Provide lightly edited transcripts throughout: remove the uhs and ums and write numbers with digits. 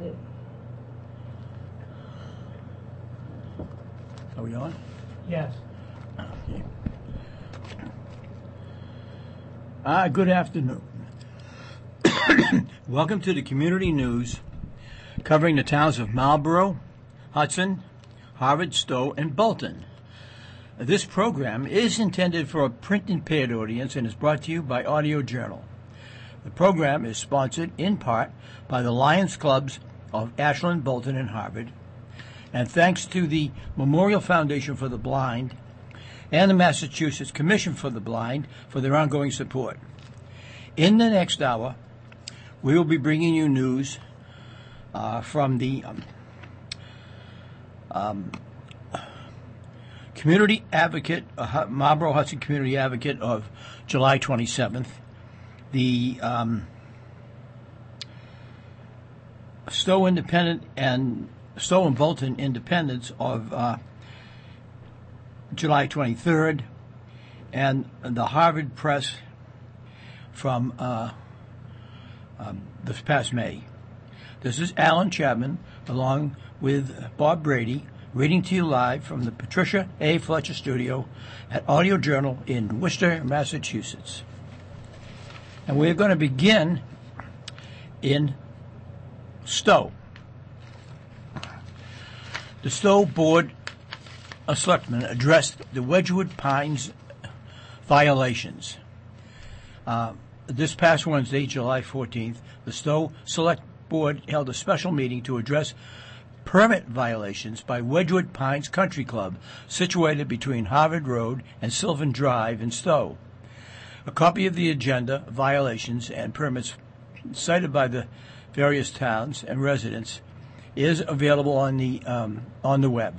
Are we on? Yes. Okay. Good afternoon. Welcome to the community news covering the towns of Marlborough, Hudson, Harvard, Stowe, and Bolton. This program is intended for a print and paid audience and is brought to you by Audio Journal. The program is sponsored in part by the Lions Clubs of Ashland, Bolton, and Harvard, and thanks to the Memorial Foundation for the Blind and the Massachusetts Commission for the Blind for their ongoing support. In the next hour, we will be bringing you news from the Community Advocate, Marlborough Hudson Community Advocate of July 27th, the Stowe Independent and Stowe and Bolton Independents of July 23rd, and the Harvard Press from this past May. This is Alan Chapman, along with Bob Brady, reading to you live from the Patricia A. Fletcher Studio at Audio Journal in Worcester, Massachusetts. And we're going to begin in Stowe. The Stowe Board of Selectmen addressed the Wedgwood Pines violations. This past Wednesday, July 14th, the Stowe Select Board held a special meeting to address permit violations by Wedgwood Pines Country Club, situated between Harvard Road and Sylvan Drive in Stowe. A copy of the agenda, violations, and permits cited by the various towns and residents is available on the web.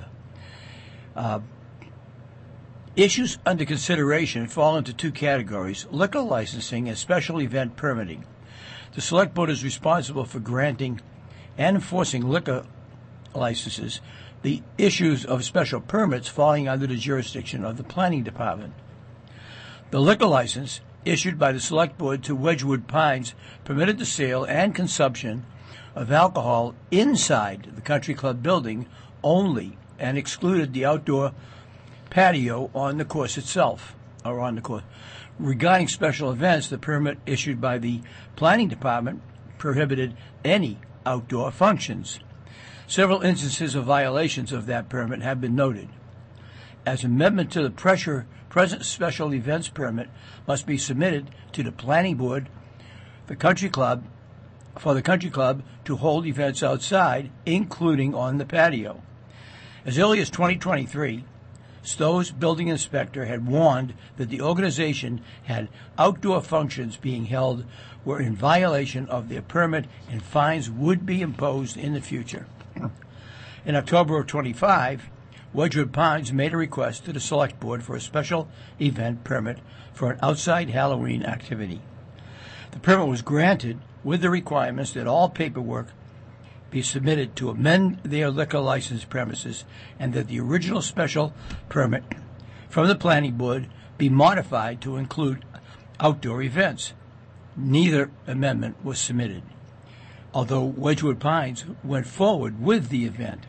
Issues under consideration fall into two categories: liquor licensing and special event permitting. The Select Board is responsible for granting and enforcing liquor licenses, the issues of special permits falling under the jurisdiction of the Planning Department. The liquor license issued by the Select Board to Wedgwood Pines permitted the sale and consumption of alcohol inside the country club building only and excluded the outdoor patio on the course itself, or on the course. Regarding special events, the permit issued by the Planning Department prohibited any outdoor functions. Several instances of violations of that permit have been noted. As amendment to the present special events permit must be submitted to the Planning Board, the country club, for the country club to hold events outside, including on the patio. As early as 2023, Stowe's building inspector had warned that the organization had outdoor functions being held were in violation of their permit and fines would be imposed in the future. In October of 25, Wedgwood Pines made a request to the Select Board for a special event permit for an outside Halloween activity. The permit was granted with the requirements that all paperwork be submitted to amend their liquor license premises and that the original special permit from the Planning Board be modified to include outdoor events. Neither amendment was submitted, although Wedgwood Pines went forward with the event.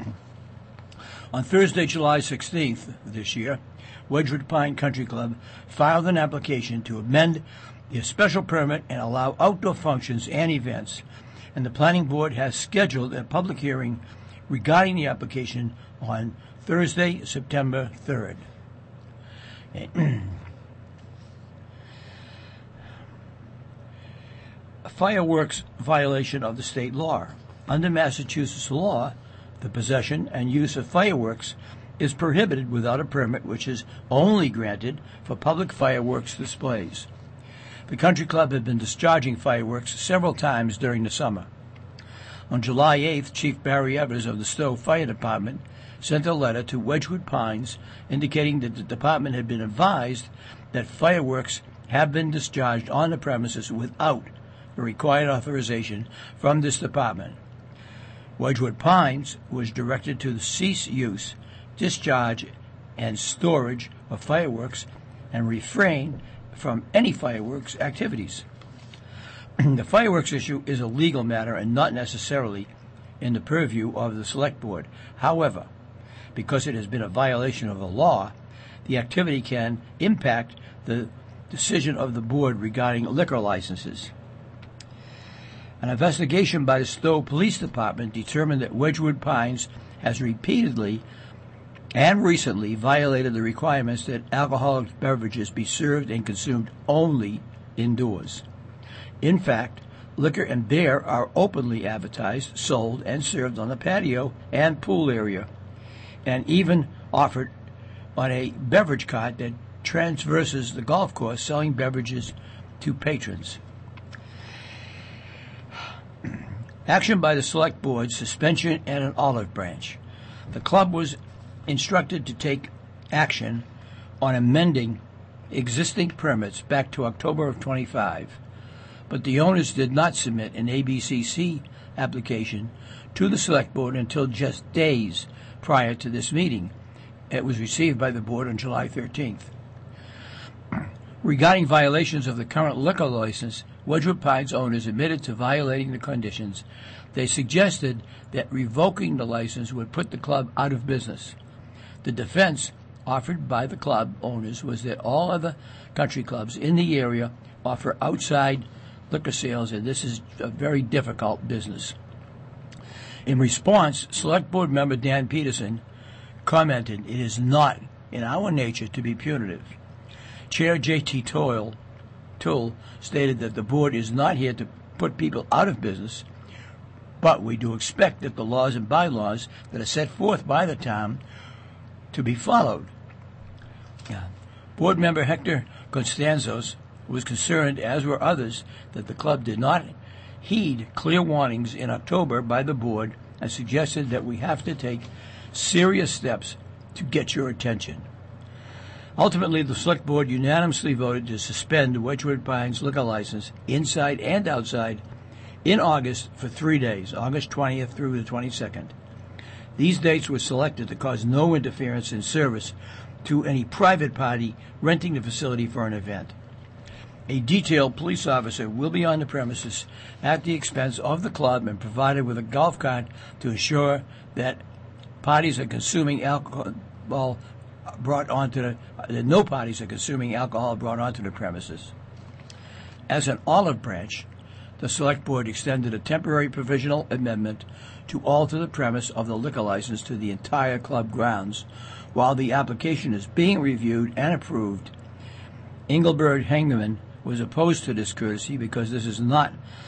On Thursday, July 16th this year, Wedgwood Pine Country Club filed an application to amend their special permit and allow outdoor functions and events, and the Planning Board has scheduled a public hearing regarding the application on Thursday, September 3rd. A fireworks violation of the state law. Under Massachusetts law, the possession and use of fireworks is prohibited without a permit, which is only granted for public fireworks displays. The country club had been discharging fireworks several times during the summer. On July 8th, Chief Barry Evers of the Stowe Fire Department sent a letter to Wedgwood Pines indicating that the department had been advised that fireworks have been discharged on the premises without the required authorization from this department. Wedgwood Pines was directed to cease use, discharge, and storage of fireworks and refrain from any fireworks activities. The fireworks issue is a legal matter and not necessarily in the purview of the Select Board. However, because it has been a violation of the law, the activity can impact the decision of the board regarding liquor licenses. An investigation by the Stowe Police Department determined that Wedgewood Pines has repeatedly and recently violated the requirements that alcoholic beverages be served and consumed only indoors. In fact, liquor and beer are openly advertised, sold, and served on the patio and pool area, and even offered on a beverage cart that traverses the golf course, selling beverages to patrons. Action by the Select Board, suspension, and an olive branch. The club was instructed to take action on amending existing permits back to October of 25, but the owners did not submit an ABCC application to the Select Board until just days prior to this meeting. It was received by the board on July 13th. Regarding violations of the current liquor license, Wedgewood Pines owners admitted to violating the conditions. They suggested that revoking the license would put the club out of business. The defense offered by the club owners was that all other country clubs in the area offer outside liquor sales, and this is a very difficult business. In response, Select Board member Dan Peterson commented, "It is not in our nature to be punitive." Chair J.T. Toole stated that the board is not here to put people out of business, but we do expect that the laws and bylaws that are set forth by the town to be followed. Board member Hector Constanzos was concerned, as were others, that the club did not heed clear warnings in October by the board and suggested that we have to take serious steps to get your attention. Ultimately, the Select Board unanimously voted to suspend the Wedgewood Pines liquor license inside and outside in August for 3 days, August 20th through the 22nd. These dates were selected to cause no interference in service to any private party renting the facility for an event. A detailed police officer will be on the premises at the expense of the club and provided with a golf cart to ensure that parties are consuming alcohol brought onto that no parties are consuming alcohol brought onto the premises. As an olive branch, the Select Board extended a temporary provisional amendment to alter the premise of the liquor license to the entire club grounds while the application is being reviewed and approved. Engelbert Hengeman was opposed to this courtesy because this is not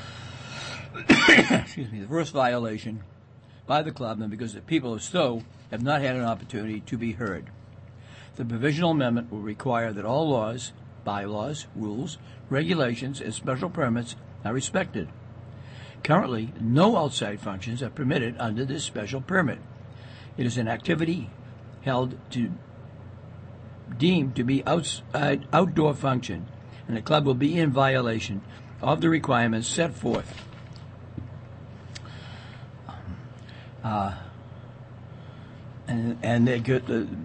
the first violation by the club and because the people of Stowe have not had an opportunity to be heard. The provisional amendment will require that all laws, bylaws, rules, regulations, and special permits are respected. Currently, no outside functions are permitted under this special permit. It is an activity held to deemed to be outdoor function, and the club will be in violation of the requirements set forth and they get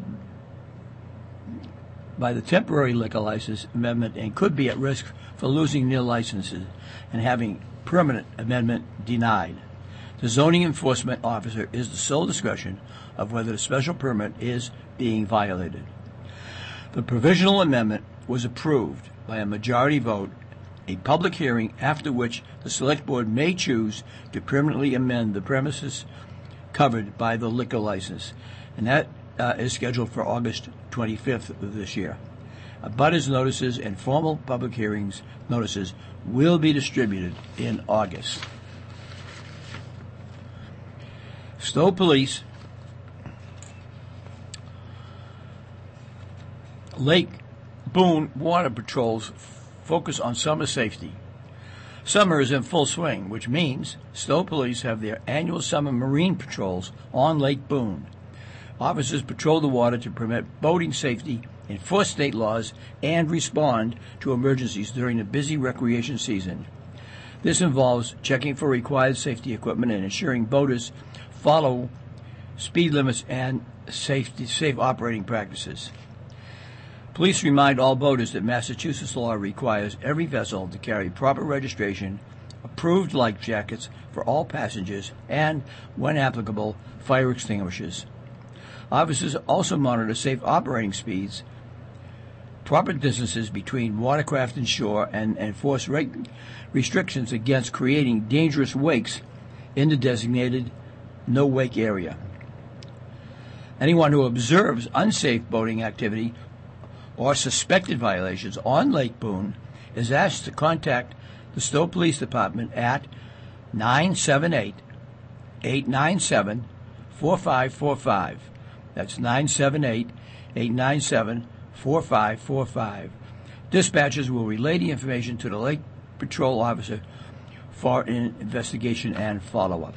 by the temporary liquor license amendment and could be at risk for losing their licenses and having permanent amendment denied. The zoning enforcement officer is the sole discretion of whether the special permit is being violated. The provisional amendment was approved by a majority vote, a public hearing after which the Select Board may choose to permanently amend the premises covered by the liquor license, and that is scheduled for August 25th of this year. Abutters notices and formal public hearings notices will be distributed in August. Stowe Police Lake Boone Water Patrols focus on summer safety. Summer is in full swing, which means Stowe Police have their annual summer marine patrols on Lake Boone. Officers patrol the water to promote boating safety, enforce state laws, and respond to emergencies during the busy recreation season. This involves checking for required safety equipment and ensuring boaters follow speed limits and safe operating practices. Police remind all boaters that Massachusetts law requires every vessel to carry proper registration, approved life jackets for all passengers, and, when applicable, fire extinguishers. Officers also monitor safe operating speeds, proper distances between watercraft and shore, and enforce restrictions against creating dangerous wakes in the designated no-wake area. Anyone who observes unsafe boating activity or suspected violations on Lake Boone is asked to contact the Stowe Police Department at 978-897-4545. That's 978-897-4545. Dispatchers will relay the information to the Lake Patrol officer for an investigation and follow-up.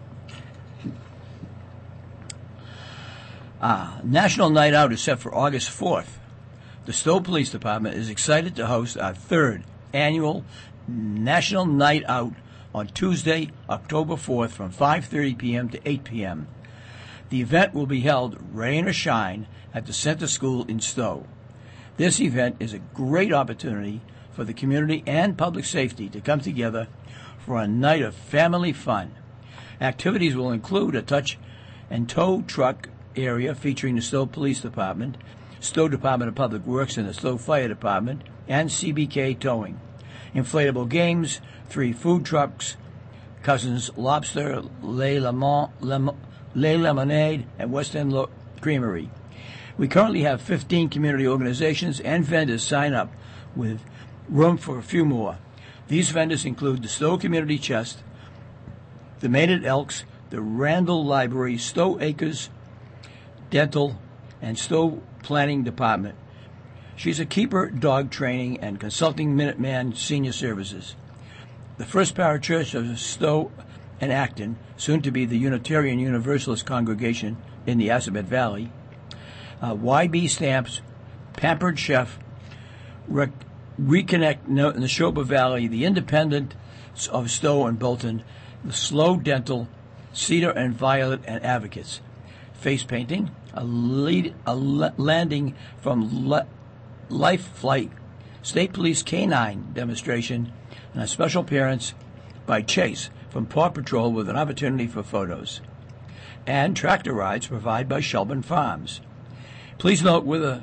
National Night Out is set for August 4th. The Stowe Police Department is excited to host our third annual National Night Out on Tuesday, October 4th from 5:30 p.m. to 8 p.m. The event will be held, rain or shine, at the Center School in Stowe. This event is a great opportunity for the community and public safety to come together for a night of family fun. Activities will include a touch and tow truck area featuring the Stowe Police Department, Stowe Department of Public Works, and the Stowe Fire Department, and CBK Towing. Inflatable games, 3 food trucks, Cousins Lobster, Le Lemonade, and West End Creamery. We currently have 15 community organizations and vendors sign up, with room for a few more. These vendors include the Stowe Community Chest, the Maynard Elks, the Randall Library, Stowe Acres Dental, and Stowe Planning Department. She's a keeper, dog training, and consulting Minuteman Senior Services. The First Parish Church of Stowe and Acton, soon to be the Unitarian Universalist congregation in the Assabet Valley. YB Stamps, Pampered Chef, Reconnect in the Neshoba Valley, the Independent of Stowe and Bolton, the Slow Dental, Cedar and Violet, and Advocates. Face painting, a landing from Life Flight, State Police K-9 demonstration, and a special appearance by Chase from Paw Patrol with an opportunity for photos. And tractor rides provided by Shelburne Farms. Please note with a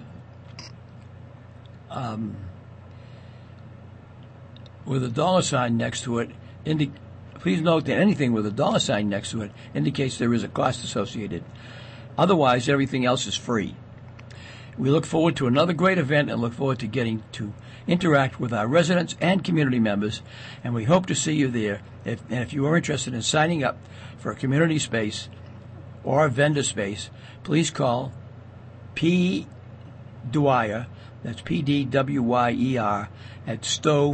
dollar sign next to it. Please note that anything with a dollar sign next to it indicates there is a cost associated. Otherwise, everything else is free. We look forward to another great event and look forward to getting to interact with our residents and community members, and we hope to see you there. If you are interested in signing up for a community space or a vendor space, please call P. Dwyer, that's PDWYER, at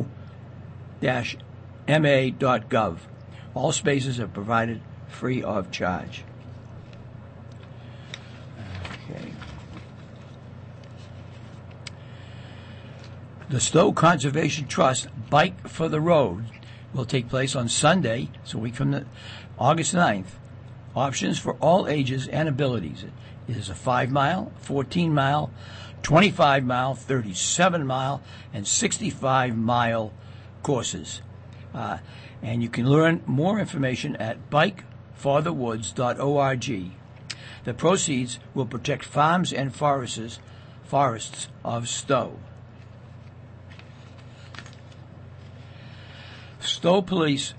stowe-ma.gov. All spaces are provided free of charge. Okay. The Stowe Conservation Trust Bike for the Road will take place on Sunday, it's a week from August 9th. Options for all ages and abilities. It is a 5-mile, 14-mile, 25-mile, 37-mile, and 65-mile courses. And you can learn more information at bikeforthewoods.org. The proceeds will protect farms and forests of Stowe. Stowe Police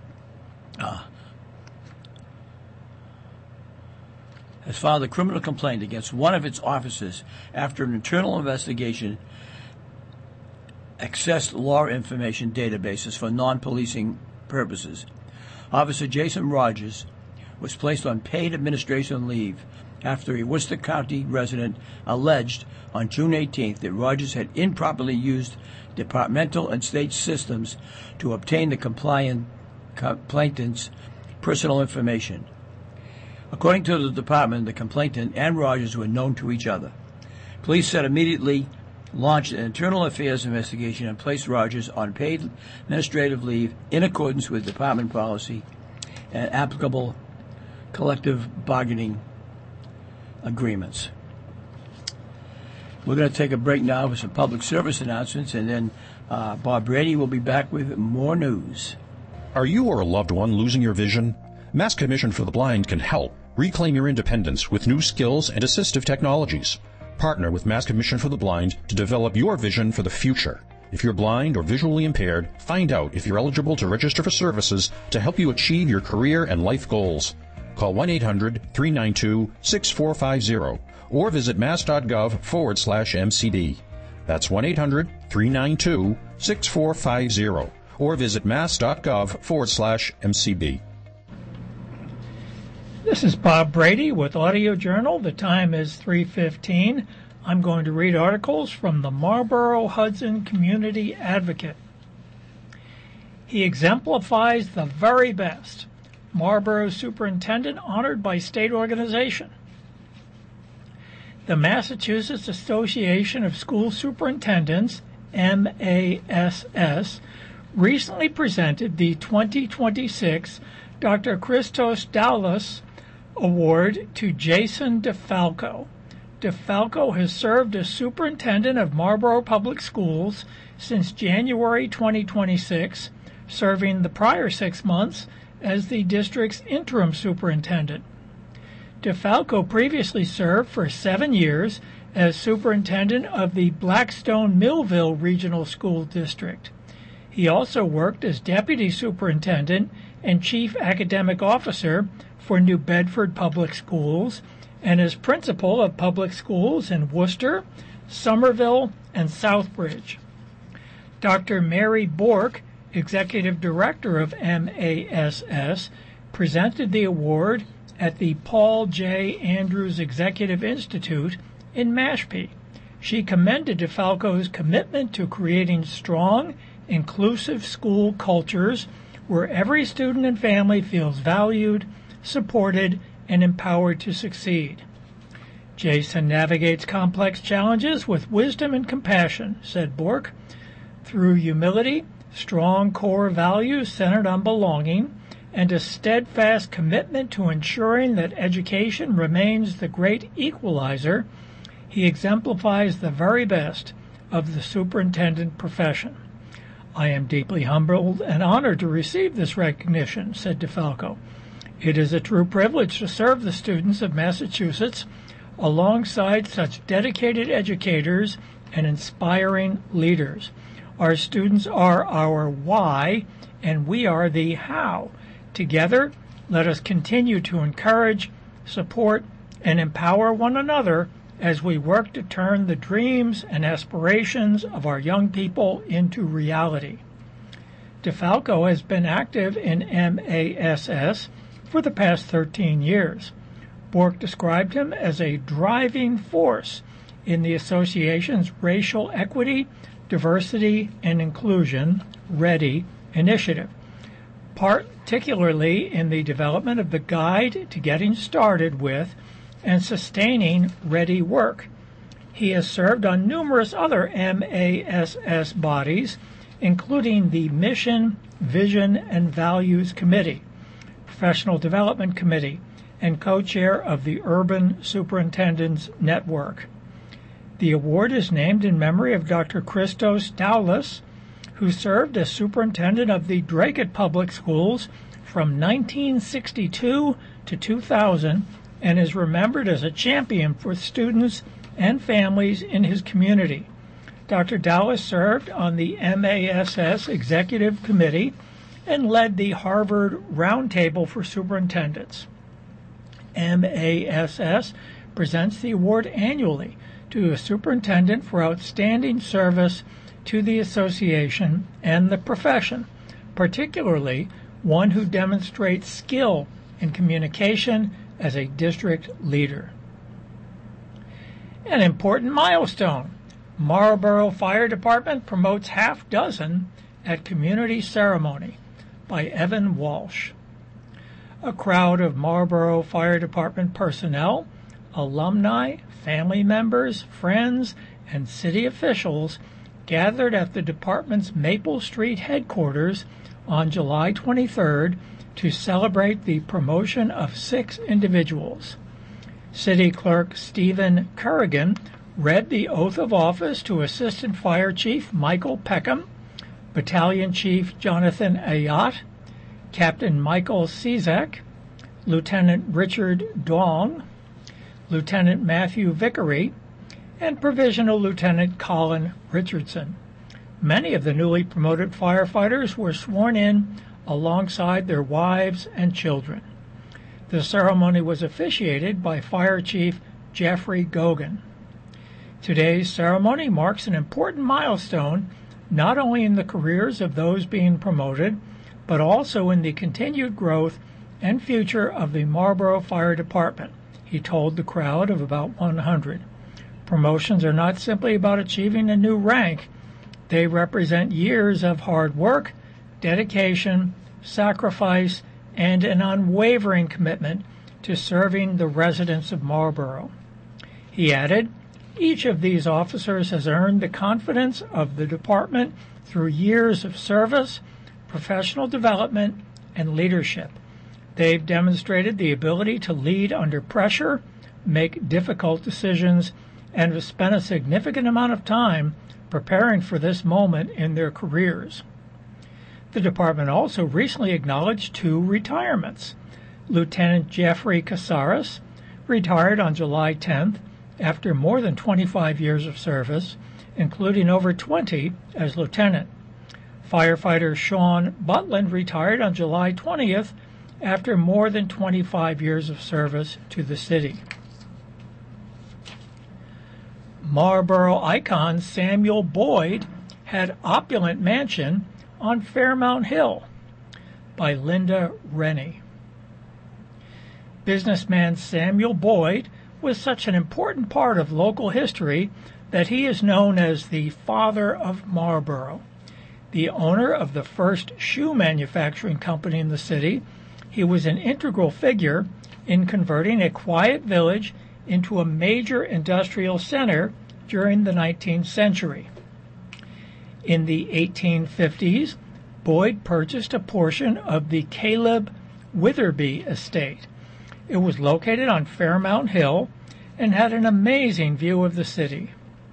has filed a criminal complaint against one of its officers after an internal investigation accessed law information databases for non-policing purposes. Officer Jason Rogers was placed on paid administration leave after a Worcester County resident alleged on June 18th that Rogers had improperly used departmental and state systems to obtain the complainant's personal information. According to the department, the complainant and Rogers were known to each other. Police said immediately launched an internal affairs investigation and placed Rogers on paid administrative leave in accordance with department policy and applicable collective bargaining agreements. We're going to take a break now for some public service announcements, and then Bob Brady will be back with more news. Are you or a loved one losing your vision? Mass Commission for the Blind can help reclaim your independence with new skills and assistive technologies. Partner with Mass Commission for the Blind to develop your vision for the future. If you're blind or visually impaired, find out if you're eligible to register for services to help you achieve your career and life goals. Call 1-800-392-6450 or visit mass.gov/MCD. That's 1-800-392-6450 or visit mass.gov/MCB. This is Bob Brady with Audio Journal. The time is 3:15. I'm going to read articles from the Marlboro-Hudson Community Advocate. He exemplifies the very best. Marlboro Superintendent honored by state organization. The Massachusetts Association of School Superintendents, MASS, recently presented the 2026 Dr. Christos Doulis Award to Jason DeFalco. DeFalco has served as superintendent of Marlboro Public Schools since January 2026, serving the prior 6 months as the district's interim superintendent. DeFalco previously served for 7 years as superintendent of the Blackstone Millville Regional School District. He also worked as deputy superintendent and chief academic officer for New Bedford Public Schools and as principal of public schools in Worcester, Somerville, and Southbridge. Dr. Mary Bork, executive director of MASS, presented the award at the Paul J. Andrews Executive Institute in Mashpee. She commended DeFalco's commitment to creating strong, inclusive school cultures where every student and family feels valued, supported, and empowered to succeed. Jason navigates complex challenges with wisdom and compassion, said Bork. Through humility, strong core values centered on belonging, and a steadfast commitment to ensuring that education remains the great equalizer, he exemplifies the very best of the superintendent profession. I am deeply humbled and honored to receive this recognition, said DeFalco. It is a true privilege to serve the students of Massachusetts alongside such dedicated educators and inspiring leaders. Our students are our why, and we are the how. Together, let us continue to encourage, support, and empower one another as we work to turn the dreams and aspirations of our young people into reality. DeFalco has been active in MASS for the past 13 years. Bork described him as a driving force in the association's Racial Equity, Diversity, and Inclusion READY initiative, particularly in the development of the Guide to Getting Started with and Sustaining READY work. He has served on numerous other MASS bodies, including the Mission, Vision, and Values Committee, Professional Development Committee, and co-chair of the Urban Superintendents Network. The award is named in memory of Dr. Christos Doulis, who served as superintendent of the Dracut Public Schools from 1962 to 2000 and is remembered as a champion for students and families in his community. Dr. Doulis served on the MASS Executive Committee and led the Harvard Roundtable for Superintendents. MASS presents the award annually to a superintendent for outstanding service to the association and the profession, particularly one who demonstrates skill in communication as a district leader. An important milestone. Marlboro Fire Department promotes half dozen at community ceremony by Evan Walsh. A crowd of Marlboro Fire Department personnel, alumni, family members, friends, and city officials gathered at the department's Maple Street headquarters on July 23rd to celebrate the promotion of 6 individuals. City Clerk Stephen Currigan read the oath of office to Assistant Fire Chief Michael Peckham, Battalion Chief Jonathan Ayotte, Captain Michael Cizek, Lieutenant Richard Dong, Lieutenant Matthew Vickery, and Provisional Lieutenant Colin Richardson. Many of the newly promoted firefighters were sworn in alongside their wives and children. The ceremony was officiated by Fire Chief Jeffrey Gogan. Today's ceremony marks an important milestone not only in the careers of those being promoted, but also in the continued growth and future of the Marlborough Fire Department, he told the crowd of about 100. Promotions are not simply about achieving a new rank. They represent years of hard work, dedication, sacrifice, and an unwavering commitment to serving the residents of Marlborough. He added, each of these officers has earned the confidence of the department through years of service, professional development, and leadership. They've demonstrated the ability to lead under pressure, make difficult decisions, and have spent a significant amount of time preparing for this moment in their careers. The department also recently acknowledged 2 retirements. Lieutenant Jeffrey Casares retired on July 10th after more than 25 years of service, including over 20 as lieutenant. Firefighter Sean Butland retired on July 20th after more than 25 years of service to the city. Marlborough icon Samuel Boyd had opulent mansion on Fairmount Hill, by Linda Rennie. Businessman Samuel Boyd was such an important part of local history that he is known as the Father of Marlborough. The owner of the first shoe manufacturing company in the city, he was an integral figure in converting a quiet village into a major industrial center during the 19th century. In the 1850s, Boyd purchased a portion of the Caleb Witherby estate. It was located on Fairmount Hill and had an amazing view of the city.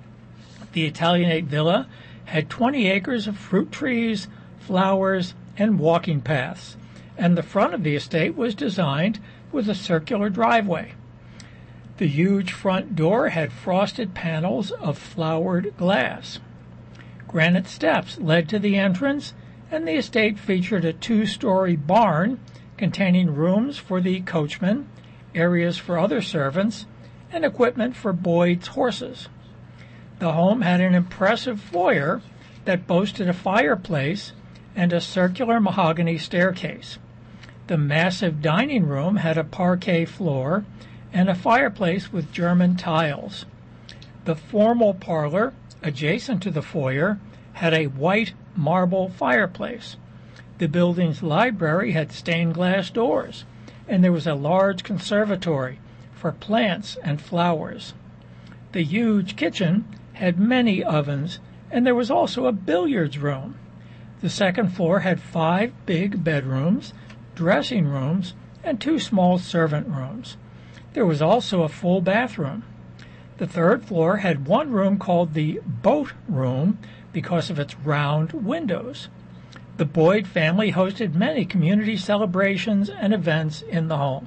The Italianate villa had 20 acres of fruit trees, flowers, and walking paths, and the front of the estate was designed with a circular driveway. The huge front door had frosted panels of flowered glass. Granite steps led to the entrance, and the estate featured a 2-story barn containing rooms for the coachman, areas for other servants, and equipment for Boyd's horses. The home had an impressive foyer that boasted a fireplace and a circular mahogany staircase. The massive dining room had a parquet floor and a fireplace with German tiles. The formal parlor, adjacent to the foyer, had a white marble fireplace. The building's library had stained glass doors, and there was a large conservatory for plants and flowers. The huge kitchen had many ovens, and there was also a billiards room. The second floor had 5 big bedrooms, dressing rooms, and 2 small servant rooms. There was also a full bathroom. The third floor had one room called the boat room because of its round windows. The Boyd family hosted many community celebrations and events in the home.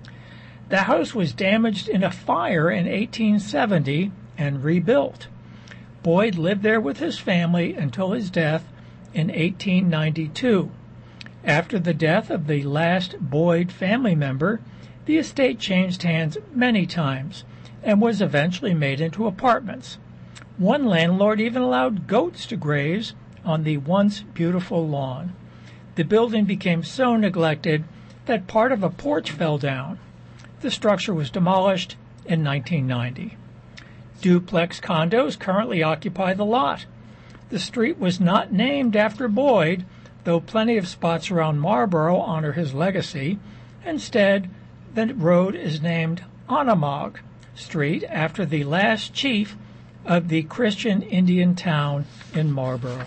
The house was damaged in a fire in 1870 and rebuilt. Boyd lived there with his family until his death in 1892. After the death of the last Boyd family member, the estate changed hands many times and was eventually made into apartments. One landlord even allowed goats to graze on the once beautiful lawn. The building became so neglected that part of a porch fell down. The structure was demolished in 1990. Duplex condos currently occupy the lot. The street was not named after Boyd, though plenty of spots around Marlborough honor his legacy. Instead, the road is named Onamog Street after the last chief of the Christian Indian town in Marlborough.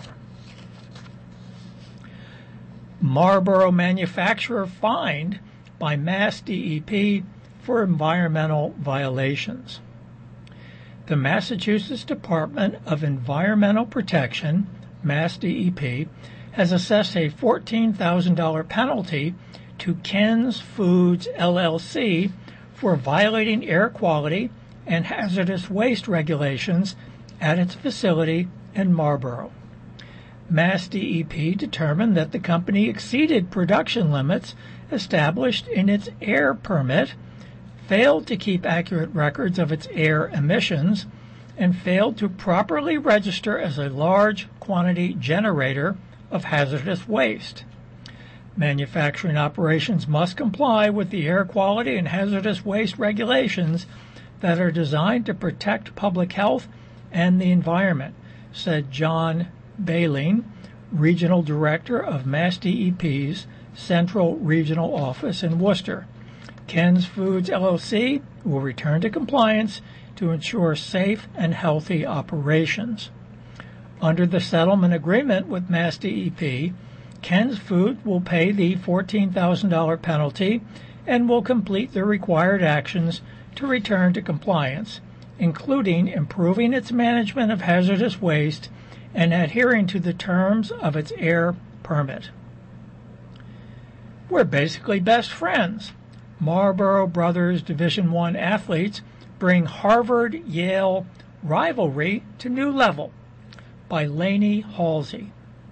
Marlborough manufacturer fined by Mass DEP for environmental violations. The Massachusetts Department of Environmental Protection, Mass DEP, has assessed a $14,000 penalty to Ken's Foods, LLC for violating air quality and hazardous waste regulations at its facility in Marlboro. Mass DEP determined that the company exceeded production limits established in its air permit, failed to keep accurate records of its air emissions, and failed to properly register as a large quantity generator of hazardous waste. Manufacturing operations must comply with the air quality and hazardous waste regulations that are designed to protect public health and the environment, said John Baleen, Regional Director of Mass DEP's Central Regional Office in Worcester. Ken's Foods, LLC will return to compliance to ensure safe and healthy operations. Under the settlement agreement with Mass DEP, Ken's Food will pay the $14,000 penalty and will complete the required actions to return to compliance, including improving its management of hazardous waste and adhering to the terms of its air permit. We're basically best friends. Marlboro Brothers Division I athletes bring Harvard-Yale rivalry to new level, by Lainey Halsey.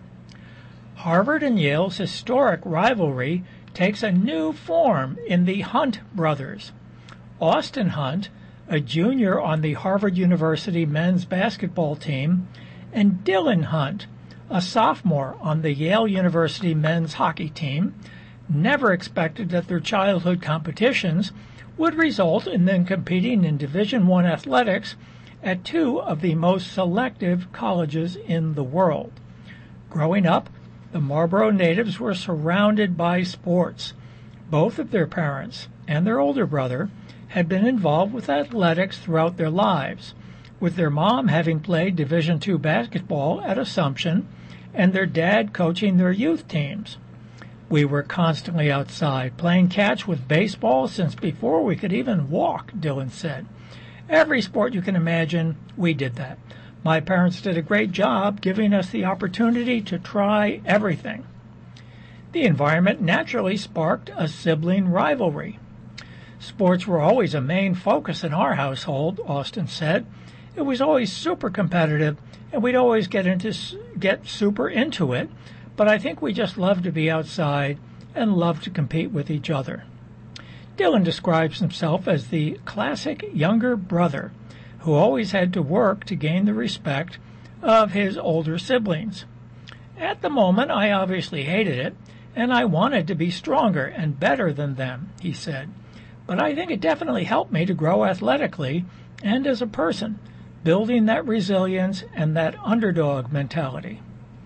Harvard and Yale's historic rivalry takes a new form in the Hunt brothers. Austin Hunt, a junior on the Harvard University men's basketball team, and Dylan Hunt, a sophomore on the Yale University men's hockey team, never expected that their childhood competitions would result in them competing in Division I athletics at two of the most selective colleges in the world. Growing up, the Marlboro natives were surrounded by sports. Both of their parents and their older brother had been involved with athletics throughout their lives, with their mom having played Division II basketball at Assumption and their dad coaching their youth teams. We were constantly outside, playing catch with baseball since before we could even walk, Dylan said. Every sport you can imagine, we did that. My parents did a great job giving us the opportunity to try everything. The environment naturally sparked a sibling rivalry. Sports were always a main focus in our household, Austin said. It was always super competitive, and we'd always get super into it, but I think we just loved to be outside and loved to compete with each other. Dylan describes himself as the classic younger brother who always had to work to gain the respect of his older siblings. At the moment, I obviously hated it, and I wanted to be stronger and better than them, he said. But I think it definitely helped me to grow athletically and as a person, building that resilience and that underdog mentality.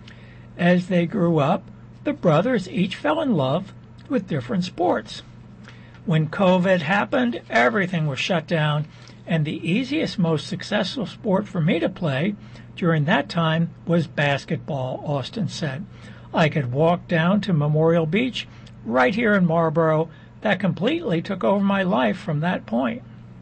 As they grew up, the brothers each fell in love with different sports. When COVID happened, everything was shut down, and the easiest, most successful sport for me to play during that time was basketball, Austin said. I could walk down to Memorial Beach right here in Marlboro. That completely took over my life from that point.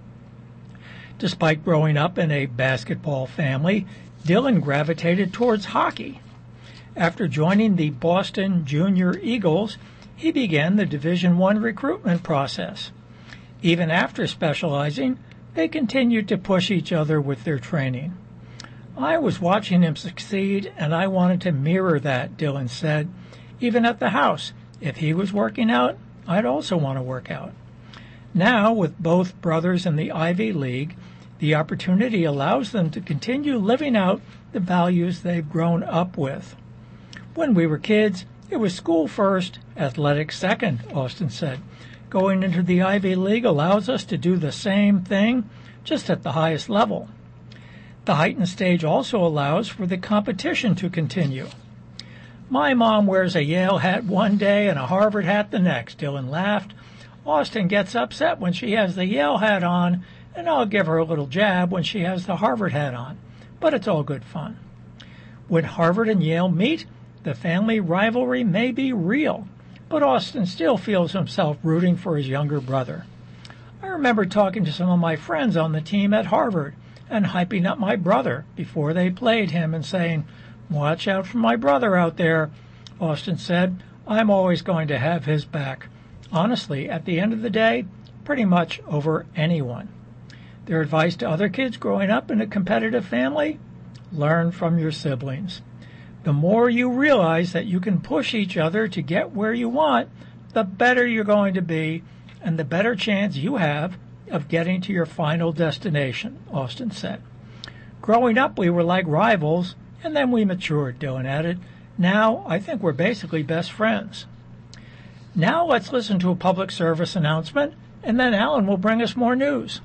Despite growing up in a basketball family, Dylan gravitated towards hockey. After joining the Boston Junior Eagles, he began the Division I recruitment process. Even after specializing, they continued to push each other with their training. I was watching him succeed, and I wanted to mirror that, Dylan said. Even at the house, if he was working out, I'd also want to work out. Now, with both brothers in the Ivy League, the opportunity allows them to continue living out the values they've grown up with. When we were kids, it was school first, athletics second, Austin said. Going into the Ivy League allows us to do the same thing, just at the highest level. The heightened stage also allows for the competition to continue. My mom wears a Yale hat one day and a Harvard hat the next, Dylan laughed. Austin gets upset when she has the Yale hat on, and I'll give her a little jab when she has the Harvard hat on. But it's all good fun. When Harvard and Yale meet, the family rivalry may be real, but Austin still feels himself rooting for his younger brother. I remember talking to some of my friends on the team at Harvard and hyping up my brother before they played him and saying, "Watch out for my brother out there. Austin said, "I'm always going to have his back. Honestly, at the end of the day, pretty much over anyone." Their advice to other kids growing up in a competitive family? Learn from your siblings. The more you realize that you can push each other to get where you want, the better you're going to be and the better chance you have of getting to your final destination, Austin said. Growing up, we were like rivals, and then we matured, Dylan added. Now, I think we're basically best friends. Now let's listen to a public service announcement, and then Alan will bring us more news.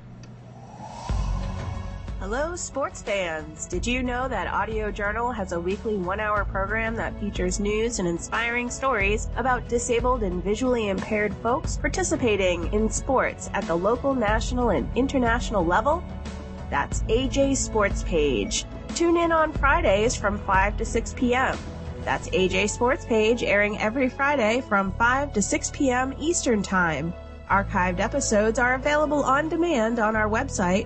Hello, sports fans. Did you know that Audio Journal has a weekly 1-hour program that features news and inspiring stories about disabled and visually impaired folks participating in sports at the local, national, and international level? That's AJ Sports Page. Tune in on Fridays from 5 to 6 p.m. That's AJ Sports Page, airing every Friday from 5 to 6 p.m. Eastern Time. Archived episodes are available on demand on our website,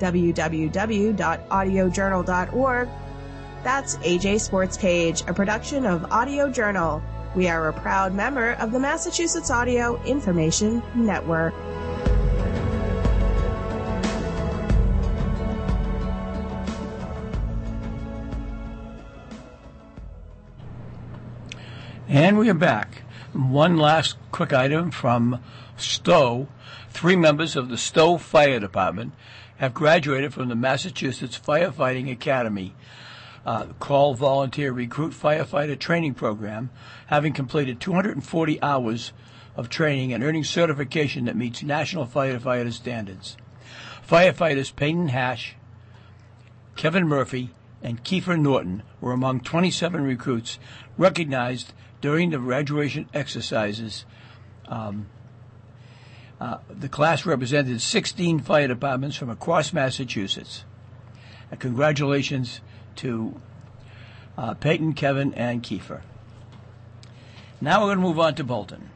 www.audiojournal.org. That's AJ Sports Page, a production of Audio Journal. We are a proud member of the Massachusetts Audio Information Network. And we are back. One last quick item from Stowe. 3 members of the Stowe Fire Department have graduated from the Massachusetts Firefighting Academy Call Volunteer Recruit Firefighter Training Program, having completed 240 hours of training and earning certification that meets national firefighter standards. Firefighters Peyton Hash, Kevin Murphy, and Kiefer Norton were among 27 recruits recognized during the graduation exercises. The class represented 16 fire departments from across Massachusetts. Congratulations to Peyton, Kevin, and Kiefer. Now we're going to move on to Bolton.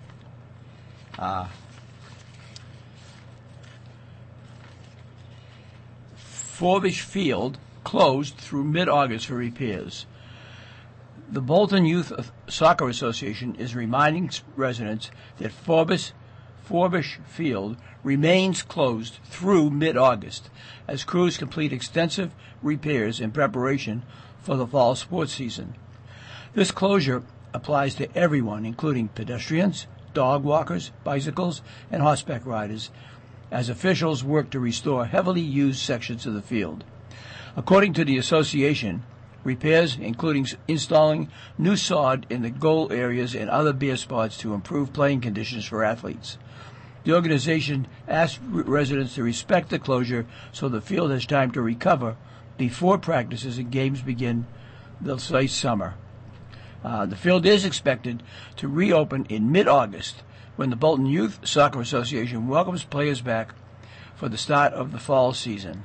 Forbish Field closed through mid-August for repairs. The Bolton Youth Soccer Association is reminding residents that Forbish Field remains closed through mid-August as crews complete extensive repairs in preparation for the fall sports season. This closure applies to everyone, including pedestrians, dog walkers, bicycles, and horseback riders, as officials work to restore heavily used sections of the field. According to the association, repairs, including installing new sod in the goal areas and other bare spots to improve playing conditions for athletes. The organization asked residents to respect the closure so the field has time to recover before practices and games begin this late summer. The field is expected to reopen in mid-August when the Bolton Youth Soccer Association welcomes players back for the start of the fall season.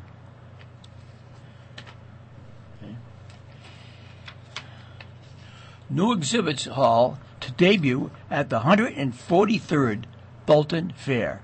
New exhibits hall to debut at the 143rd Bolton Fair.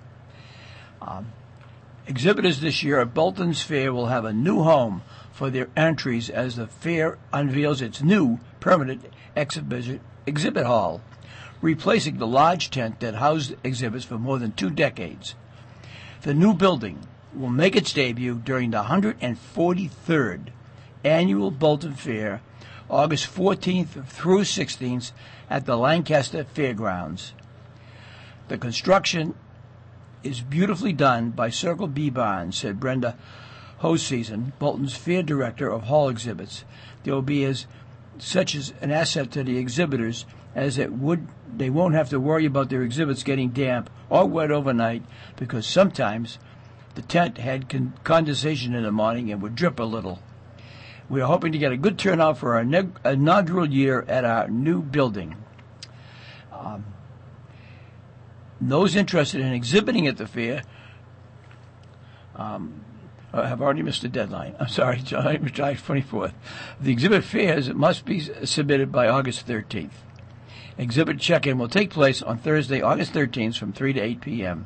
Exhibitors this year at Bolton's Fair will have a new home for their entries as the fair unveils its new permanent exhibit hall, replacing the large tent that housed exhibits for more than 2 decades. The new building will make its debut during the 143rd Annual Bolton Fair, August 14th through 16th at the Lancaster Fairgrounds. The construction is beautifully done by Circle B Barnes, said Brenda Hoseason, Bolton's fair director of hall exhibits. There will be such as an asset to the exhibitors as they won't have to worry about their exhibits getting damp or wet overnight, because sometimes the tent had condensation in the morning and would drip a little. We are hoping to get a good turnout for our inaugural year at our new building. Those interested in exhibiting at the fair have already missed the deadline. I'm sorry, July 24th. The exhibit fairs must be submitted by August 13th. Exhibit check-in will take place on Thursday, August 13th from 3 to 8 p.m.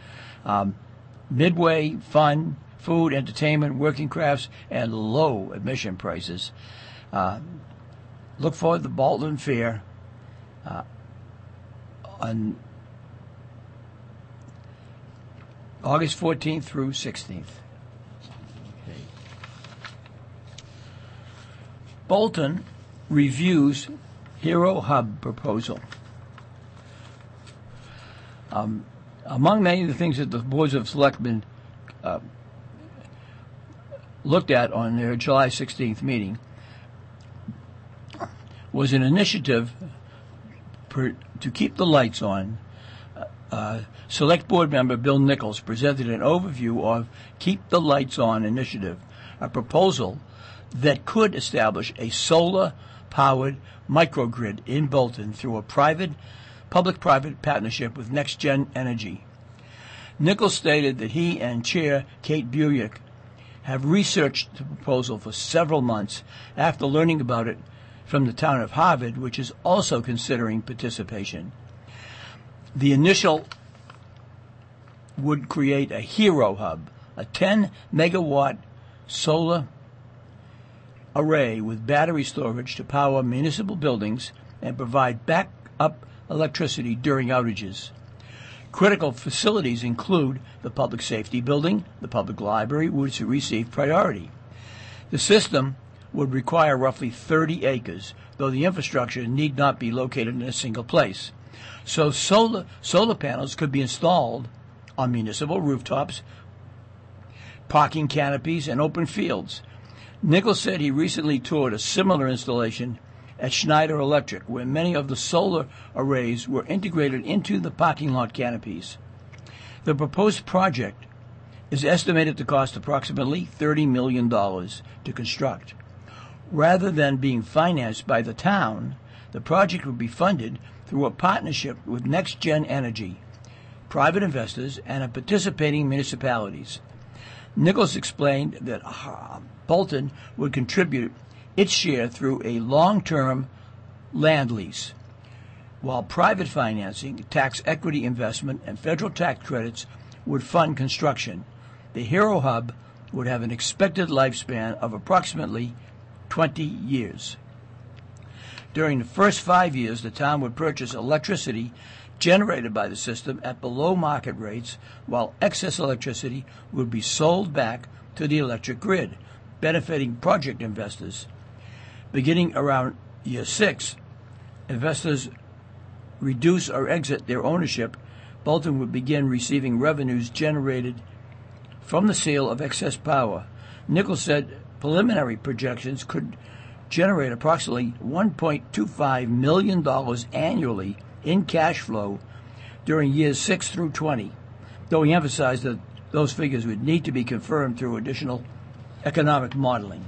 Midway, fun, food, entertainment, working crafts, and low admission prices. Look for the Bolton Fair on August 14th through 16th. Okay. Bolton reviews Hero Hub proposal. Among many of the things that the boards of selectmen looked at on their July 16th meeting was an initiative to keep the lights on. Select Board member Bill Nichols presented an overview of Keep the Lights On initiative, a proposal that could establish a solar-powered microgrid in Bolton through a public-private partnership with NextGen Energy. Nichols stated that he and Chair Kate Buick have researched the proposal for several months after learning about it from the town of Harvard, which is also considering participation. The initial would create a Hero Hub, a 10-megawatt solar array with battery storage to power municipal buildings and provide backup electricity during outages. Critical facilities include the public safety building, the public library, which receive priority. The system would require roughly 30 acres, though the infrastructure need not be located in a single place. So solar panels could be installed on municipal rooftops, parking canopies, and open fields. Nichols said he recently toured a similar installation at Schneider Electric, where many of the solar arrays were integrated into the parking lot canopies. The proposed project is estimated to cost approximately $30 million to construct. Rather than being financed by the town, the project would be funded through a partnership with NextGen Energy, private investors, and participating municipalities. Nichols explained that Bolton would contribute its share through a long-term land lease, while private financing, tax equity investment, and federal tax credits would fund construction. The Hero Hub would have an expected lifespan of approximately 20 years. During the first 5 years, the town would purchase electricity generated by the system at below market rates, while excess electricity would be sold back to the electric grid, benefiting project investors. Beginning around year 6, investors reduce or exit their ownership. Bolton would begin receiving revenues generated from the sale of excess power. Nichols said preliminary projections could generate approximately $1.25 million annually in cash flow during years 6 through 20, though he emphasized that those figures would need to be confirmed through additional economic modeling.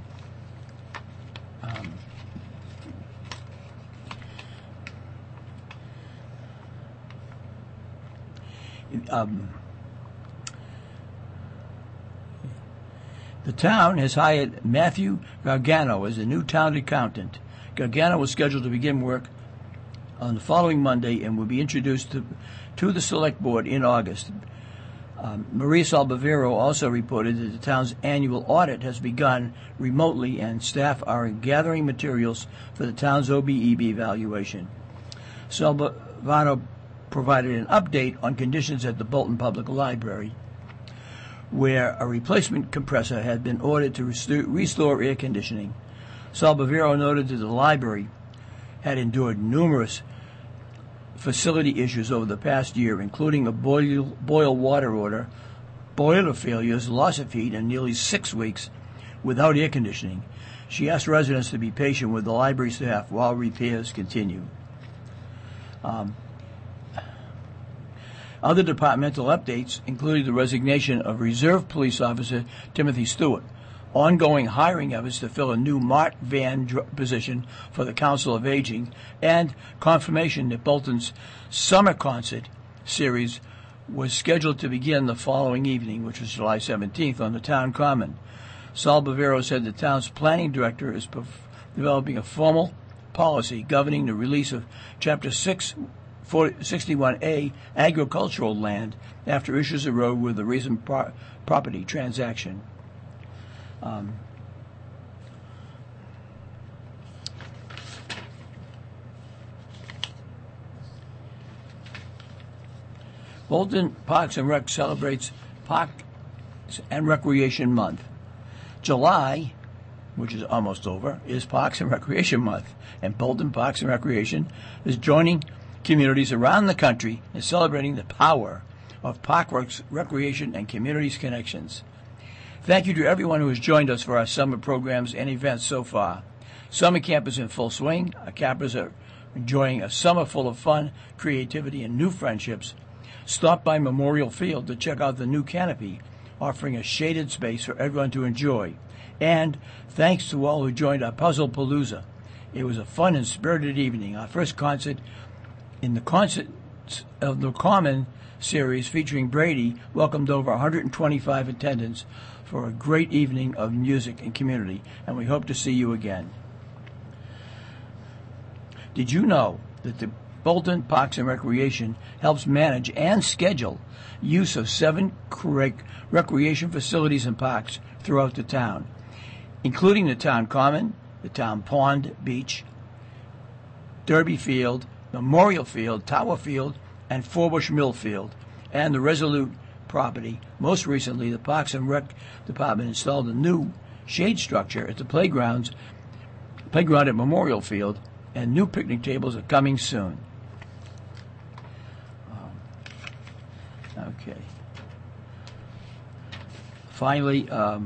The town has hired Matthew Gargano as the new town accountant. Gargano was scheduled to begin work on the following Monday and will be introduced to the Select Board in August. Maria Salbavero also reported that the town's annual audit has begun remotely and staff are gathering materials for the town's OBEB evaluation. Salbavero provided an update on conditions at the Bolton Public Library, where a replacement compressor had been ordered to restore air conditioning. Salbavero noted that the library had endured numerous facility issues over the past year, including a boil water order, boiler failures, loss of heat, and nearly 6 weeks without air conditioning. She asked residents to be patient with the library staff while repairs continue. Other departmental updates included the resignation of Reserve Police Officer Timothy Stewart, ongoing hiring efforts to fill a new Mart Van position for the Council of Aging, and confirmation that Bolton's summer concert series was scheduled to begin the following evening, which was July 17th, on the town common. Salbavero said the town's planning director is developing a formal policy governing the release of Chapter 61A agricultural land after issues arose with the recent property transaction. Bolton Parks and Rec celebrates Parks and Recreation Month. July, which is almost over, is Parks and Recreation Month, and Bolton Parks and Recreation is joining communities around the country in celebrating the power of park recreation and communities connections. Thank you to everyone who has joined us for our summer programs and events so far. Summer camp is in full swing. Our campers are enjoying a summer full of fun, creativity, and new friendships. Stop by Memorial Field to check out the new canopy, offering a shaded space for everyone to enjoy. And thanks to all who joined our Puzzle Palooza. It was a fun and spirited evening. Our first concert in the Concerts of the Common series featuring Brady welcomed over 125 attendants for a great evening of music and community, and we hope to see you again. Did you know that the Bolton Parks and Recreation helps manage and schedule use of 7 recreation facilities and parks throughout the town, including the town common, the town pond, beach, Derby Field, Memorial Field, Tower Field, and Forbush Mill Field, and the Resolute property. Most recently, the Parks and Rec Department installed a new shade structure at the playground at Memorial Field, and new picnic tables are coming soon. Okay. Finally,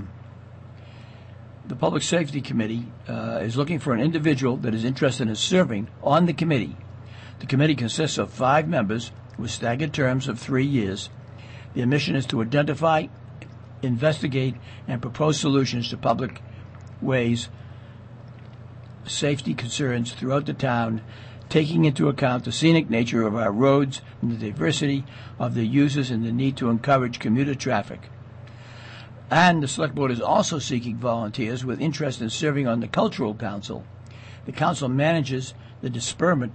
the Public Safety Committee is looking for an individual that is interested in serving on the committee. The committee consists of 5 members with staggered terms of 3 years. The mission is to identify, investigate, and propose solutions to public ways safety concerns throughout the town, taking into account the scenic nature of our roads and the diversity of the users and the need to encourage commuter traffic. And the Select Board is also seeking volunteers with interest in serving on the Cultural Council. The Council manages the disbursement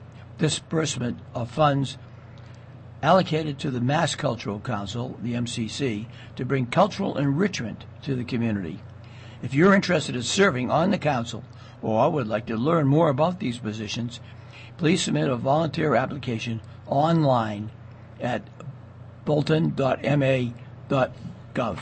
of funds allocated to the Mass Cultural Council, the MCC, to bring cultural enrichment to the community. If you're interested in serving on the Council or would like to learn more about these positions, please submit a volunteer application online at bolton.ma.gov.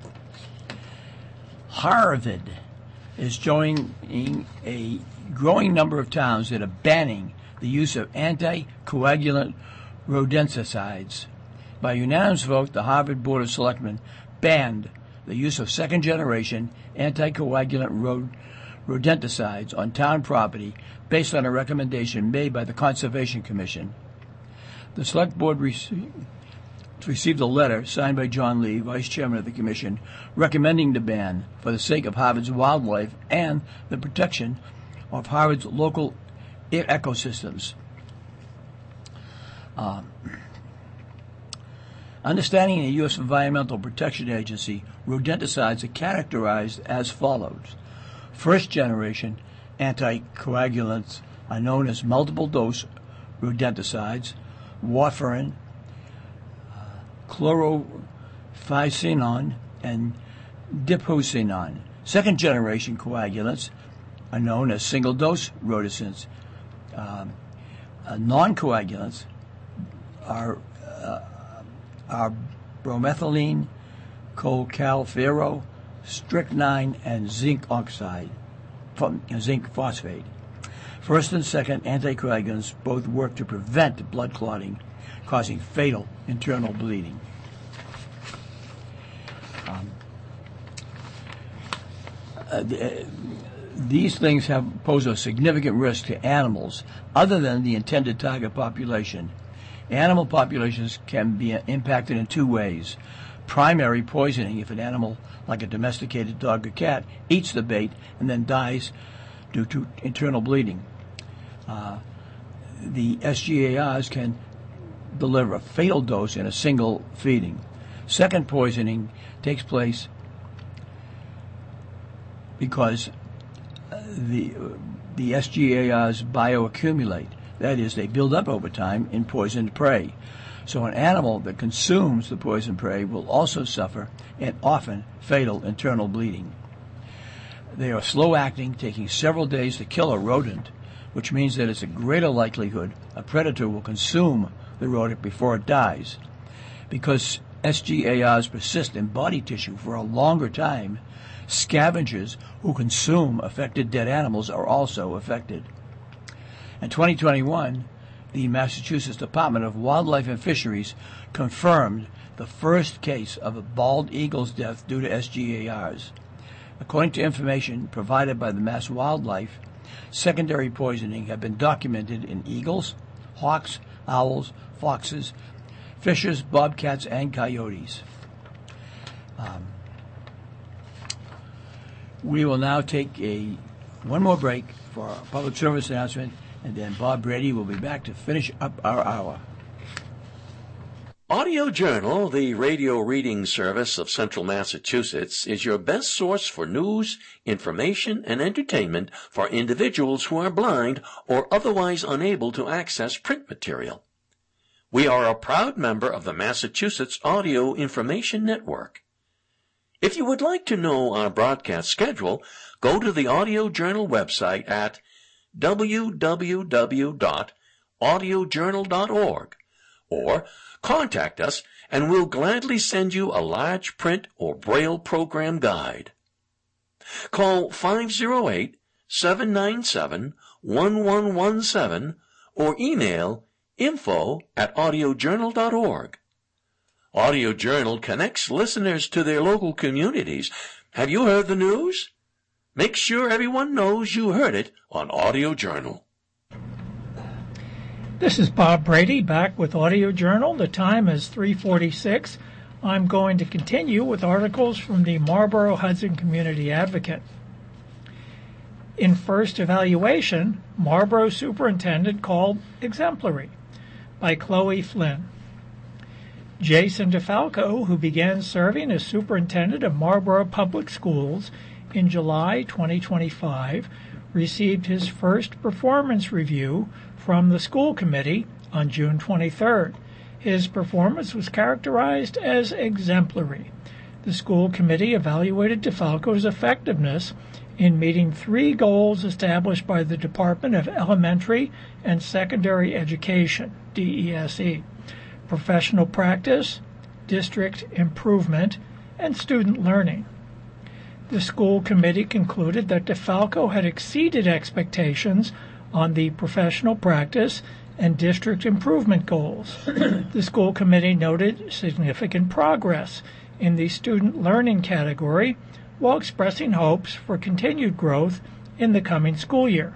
Harvard is joining a growing number of towns that are banning the use of anticoagulant rodenticides. By unanimous vote, the Harvard Board of Selectmen banned the use of second-generation anticoagulant rodenticides on town property based on a recommendation made by the Conservation Commission. The Select Board received a letter signed by John Lee, Vice Chairman of the Commission, recommending the ban for the sake of Harvard's wildlife and the protection of Harvard's local ecosystems. Understanding the U.S. Environmental Protection Agency, rodenticides are characterized as follows. First-generation anticoagulants are known as multiple-dose rodenticides, warfarin, chlorpheniramine, and diphosinon. Second-generation coagulants are known as single-dose rodenticides. Non-coagulants are bromethylene, cholecalciferol, strychnine, and zinc phosphate. First and second anticoagulants both work to prevent blood clotting, causing fatal internal bleeding. These things pose a significant risk to animals other than the intended target population. Animal populations can be impacted in 2 ways. Primary poisoning, if an animal like a domesticated dog or cat eats the bait and then dies due to internal bleeding. The SGARs can deliver a fatal dose in a single feeding. Second poisoning takes place because the SGARs bioaccumulate. That is, they build up over time in poisoned prey. So an animal that consumes the poisoned prey will also suffer and often fatal internal bleeding. They are slow-acting, taking several days to kill a rodent, which means that it's a greater likelihood a predator will consume the rodent before it dies. Because SGARs persist in body tissue for a longer time, scavengers who consume affected dead animals are also affected. In 2021, the Massachusetts Department of Wildlife and Fisheries confirmed the first case of a bald eagle's death due to SGARs. According to information provided by the Mass Wildlife, secondary poisoning have been documented in eagles, hawks, owls, foxes, fishers, bobcats, and coyotes. We will now take one more break for our public service announcement, and then Bob Brady will be back to finish up our hour. Audio Journal, the radio reading service of Central Massachusetts, is your best source for news, information, and entertainment for individuals who are blind or otherwise unable to access print material. We are a proud member of the Massachusetts Audio Information Network. If you would like to know our broadcast schedule, go to the Audio Journal website at www.audiojournal.org or contact us and we'll gladly send you a large print or braille program guide. Call 508-797-1117 or email info@audiojournal.org. Audio Journal connects listeners to their local communities. Have you heard the news? Make sure everyone knows you heard it on Audio Journal. This is Bob Brady back with Audio Journal. The time is 3:46. I'm going to continue with articles from the Marlborough Hudson Community Advocate. In first evaluation, Marlborough Superintendent called exemplary by Chloe Flynn. Jason DeFalco, who began serving as superintendent of Marlborough Public Schools in July 2025, received his first performance review from the school committee on June 23rd. His performance was characterized as exemplary. The school committee evaluated DeFalco's effectiveness in meeting 3 goals established by the Department of Elementary and Secondary Education, DESE: professional practice, district improvement, and student learning. The school committee concluded that DeFalco had exceeded expectations on the professional practice and district improvement goals. The school committee noted significant progress in the student learning category while expressing hopes for continued growth in the coming school year.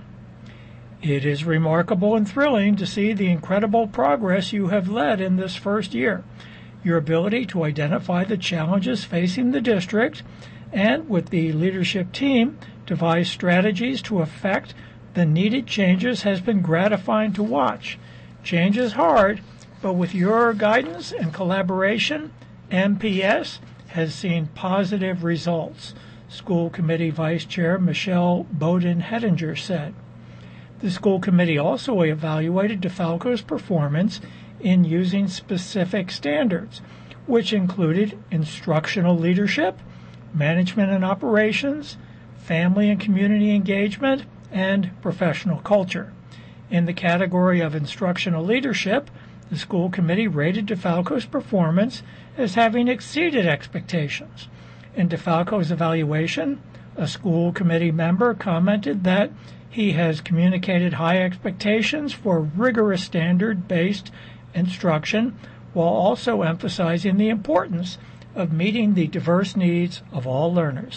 It is remarkable and thrilling to see the incredible progress you have led in this first year. Your ability to identify the challenges facing the district and, with the leadership team, devise strategies to effect the needed changes has been gratifying to watch. Change is hard, but with your guidance and collaboration, MPS has seen positive results, School Committee Vice Chair Michelle Bowden-Hettinger said. The school committee also evaluated DeFalco's performance in using specific standards, which included instructional leadership, management and operations, family and community engagement, and professional culture. In the category of instructional leadership, the school committee rated DeFalco's performance as having exceeded expectations. In DeFalco's evaluation, a school committee member commented that he has communicated high expectations for rigorous standard-based instruction while also emphasizing the importance of meeting the diverse needs of all learners.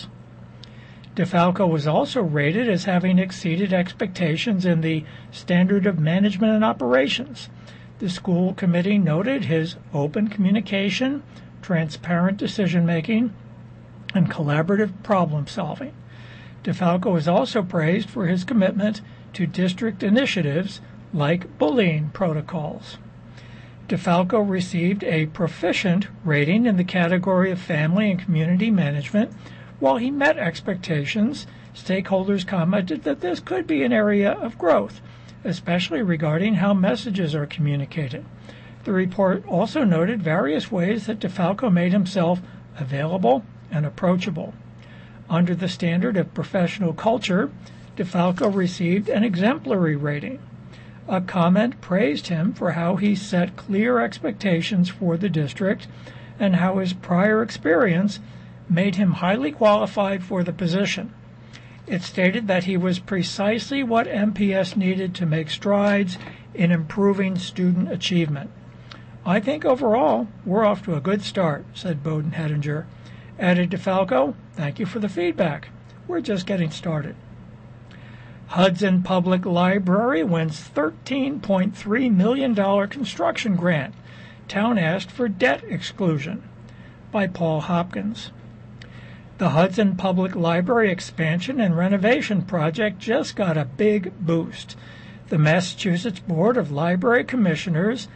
DeFalco was also rated as having exceeded expectations in the standard of management and operations. The school committee noted his open communication, transparent decision-making, and collaborative problem-solving. DeFalco was also praised for his commitment to district initiatives like bullying protocols. DeFalco received a proficient rating in the category of family and community management. While he met expectations, stakeholders commented that this could be an area of growth, especially regarding how messages are communicated. The report also noted various ways that DeFalco made himself available and approachable. Under the standard of professional culture, DeFalco received an exemplary rating. A comment praised him for how he set clear expectations for the district and how his prior experience made him highly qualified for the position. It stated that he was precisely what MPS needed to make strides in improving student achievement. I think overall we're off to a good start, said Bowden Hettinger. Added DeFalco, thank you for the feedback. We're just getting started. Hudson Public Library wins $13.3 million construction grant. Town asked for debt exclusion. By Paul Hopkins. The Hudson Public Library expansion and renovation project just got a big boost. The Massachusetts Board of Library Commissioners,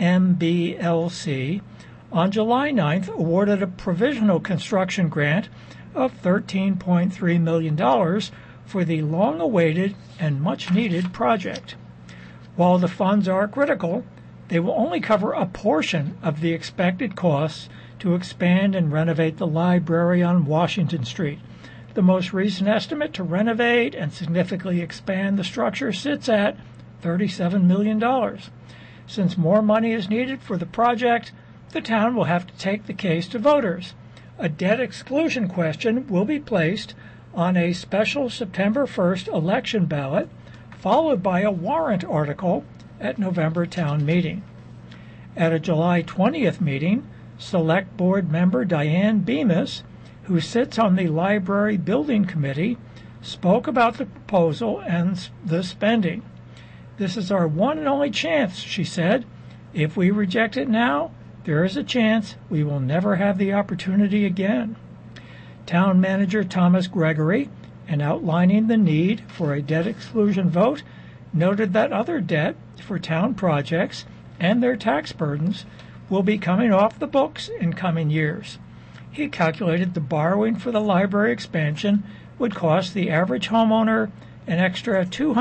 MBLC, on July 9th awarded a provisional construction grant of $13.3 million for the long-awaited and much-needed project. While the funds are critical, they will only cover a portion of the expected costs to expand and renovate the library on Washington Street. The most recent estimate to renovate and significantly expand the structure sits at $37 million. Since more money is needed for the project, the town will have to take the case to voters. A debt exclusion question will be placed on a special September 1st election ballot, followed by a warrant article at November town meeting. At a July 20th meeting, Select Board member Diane Bemis, who sits on the Library Building Committee, spoke about the proposal and the spending. This is our one and only chance, she said. If we reject it now, there is a chance we will never have the opportunity again. Town Manager Thomas Gregory, in outlining the need for a debt exclusion vote, noted that other debt for town projects and their tax burdens will be coming off the books in coming years. He calculated the borrowing for the library expansion would cost the average homeowner an extra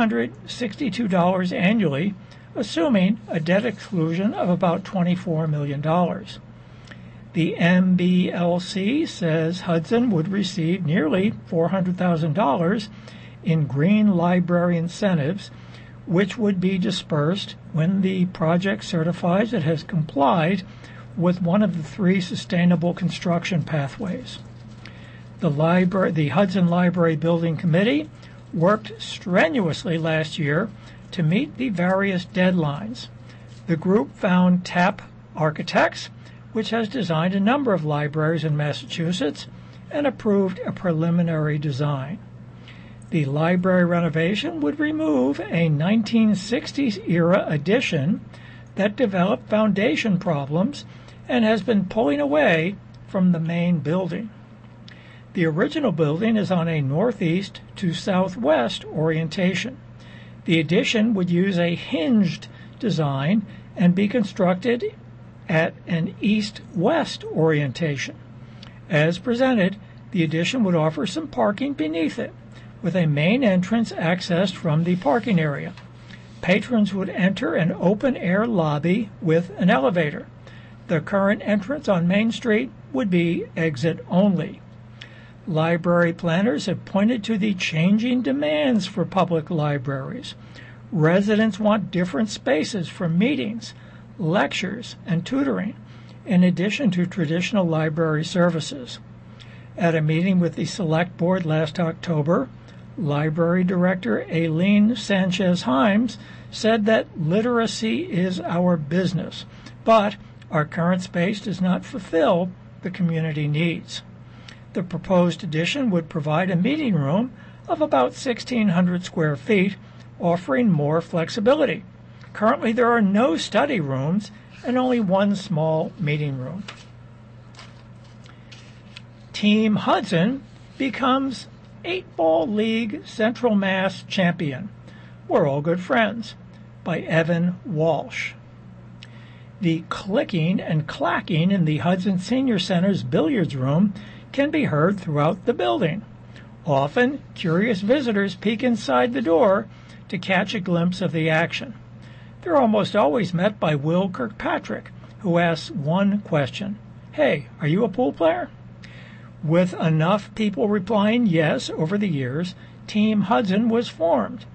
$262 annually, assuming a debt exclusion of about $24 million. The MBLC says Hudson would receive nearly $400,000 in green library incentives, which would be dispersed when the project certifies it has complied with one of the 3 sustainable construction pathways. The Hudson Library Building Committee worked strenuously last year to meet the various deadlines. The group found TAP Architects, which has designed a number of libraries in Massachusetts, and approved a preliminary design. The library renovation would remove a 1960s-era addition that developed foundation problems and has been pulling away from the main building. The original building is on a northeast to southwest orientation. The addition would use a hinged design and be constructed at an east-west orientation. As presented, the addition would offer some parking beneath it, with a main entrance accessed from the parking area. Patrons would enter an open-air lobby with an elevator. The current entrance on Main Street would be exit only. Library planners have pointed to the changing demands for public libraries. Residents want different spaces for meetings, lectures, and tutoring, in addition to traditional library services. At a meeting with the Select Board last October, Library Director Aileen Sanchez-Himes said that literacy is our business, but our current space does not fulfill the community needs. The proposed addition would provide a meeting room of about 1,600 square feet, offering more flexibility. Currently, there are no study rooms and only one small meeting room. Team Hudson becomes 8-Ball League Central Mass champion. We're all good friends. By Evan Walsh. The clicking and clacking in the Hudson Senior Center's billiards room can be heard throughout the building. Often, curious visitors peek inside the door to catch a glimpse of the action. They're almost always met by Will Kirkpatrick, who asks one question: "Hey, are you a pool player?" With enough people replying yes over the years, Team Hudson was formed.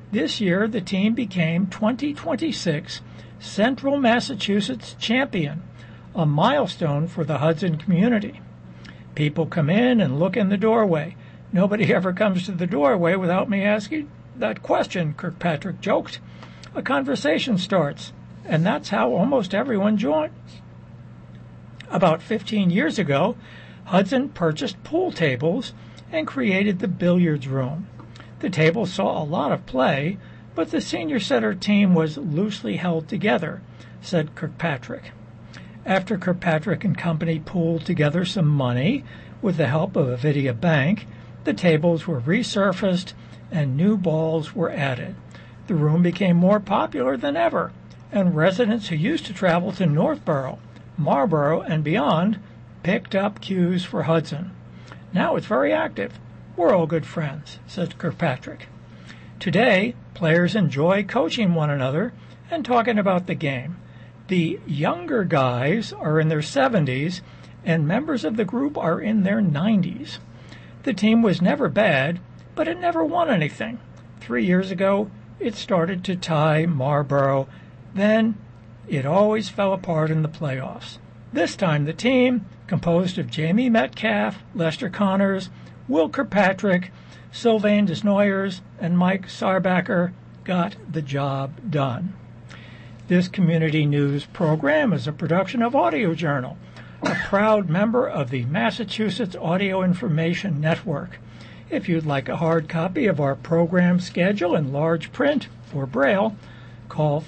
This year, the team became 2026 Central Massachusetts champion, a milestone for the Hudson community. People come in and look in the doorway. Nobody ever comes to the doorway without me asking that question, Kirkpatrick joked. A conversation starts, and that's how almost everyone joins. About 15 years ago, Hudson purchased pool tables and created the billiards room. The tables saw a lot of play, but the senior center team was loosely held together, said Kirkpatrick. After Kirkpatrick and Company pooled together some money with the help of Avidia Bank, the tables were resurfaced and new balls were added. The room became more popular than ever, and residents who used to travel to Northborough, Marlborough, and beyond picked up cues for Hudson. Now it's very active. We're all good friends, said Kirkpatrick. Today, players enjoy coaching one another and talking about the game. The younger guys are in their 70s, and members of the group are in their 90s. The team was never bad, but it never won anything. 3 years ago, it started to tie Marlborough. Then it always fell apart in the playoffs. This time the team, composed of Jamie Metcalf, Lester Connors, Will Kirkpatrick, Sylvain Desnoyers, and Mike Sarbacker, got the job done. This community news program is a production of Audio Journal, a proud member of the Massachusetts Audio Information Network. If you'd like a hard copy of our program schedule in large print or Braille, call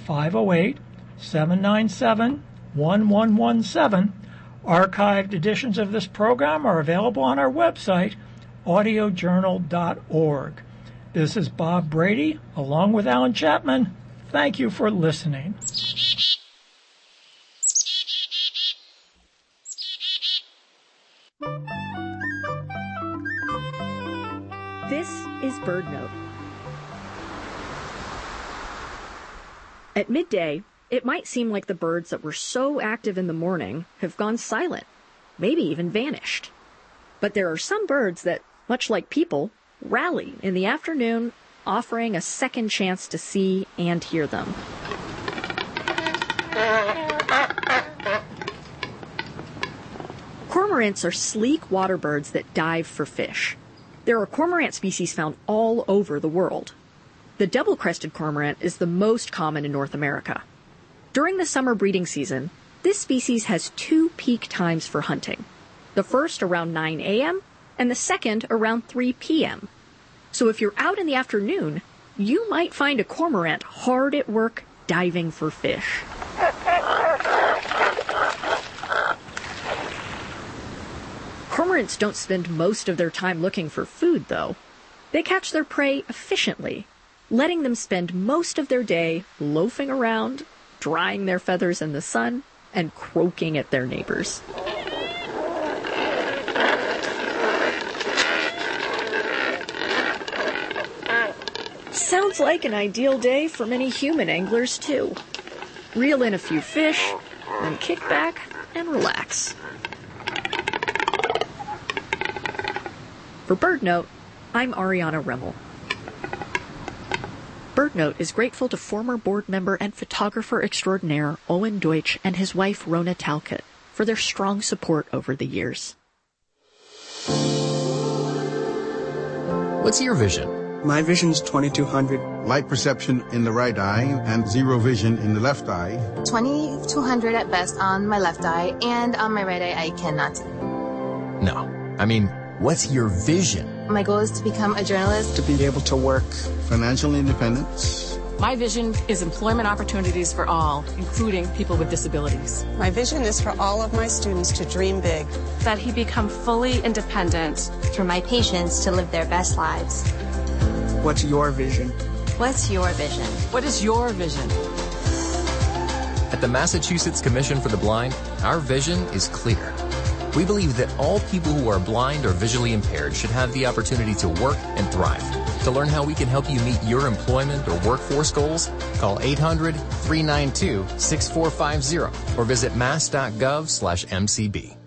508-797-1117. Archived editions of this program are available on our website, audiojournal.org. This is Bob Brady, along with Alan Chapman. Thank you for listening. This is BirdNote. At midday, it might seem like the birds that were so active in the morning have gone silent, maybe even vanished. But there are some birds that, much like people, rally in the afternoon, offering a second chance to see and hear them. Cormorants are sleek water birds that dive for fish. There are cormorant species found all over the world. The double-crested cormorant is the most common in North America. During the summer breeding season, this species has two peak times for hunting. The first around 9 a.m. and the second around 3 p.m. So if you're out in the afternoon, you might find a cormorant hard at work diving for fish. Cormorants don't spend most of their time looking for food, though. They catch their prey efficiently, letting them spend most of their day loafing around, drying their feathers in the sun, and croaking at their neighbors. Sounds like an ideal day for many human anglers, too. Reel in a few fish, then kick back and relax. For BirdNote, I'm Ariana Remmel. BirdNote is grateful to former board member and photographer extraordinaire Owen Deutsch and his wife Rona Talcott for their strong support over the years. What's your vision? My vision's 2200. Light perception in the right eye and zero vision in the left eye. 2200 at best on my left eye, and on my right eye I cannot. No, I mean, what's your vision? My goal is to become a journalist. To be able to work. Financial independence. My vision is employment opportunities for all, including people with disabilities. My vision is for all of my students to dream big. That he become fully independent. For my patients to live their best lives. What's your vision? What's your vision? What is your vision? At the Massachusetts Commission for the Blind, our vision is clear. We believe that all people who are blind or visually impaired should have the opportunity to work and thrive. To learn how we can help you meet your employment or workforce goals, call 800-392-6450 or visit mass.gov/MCB.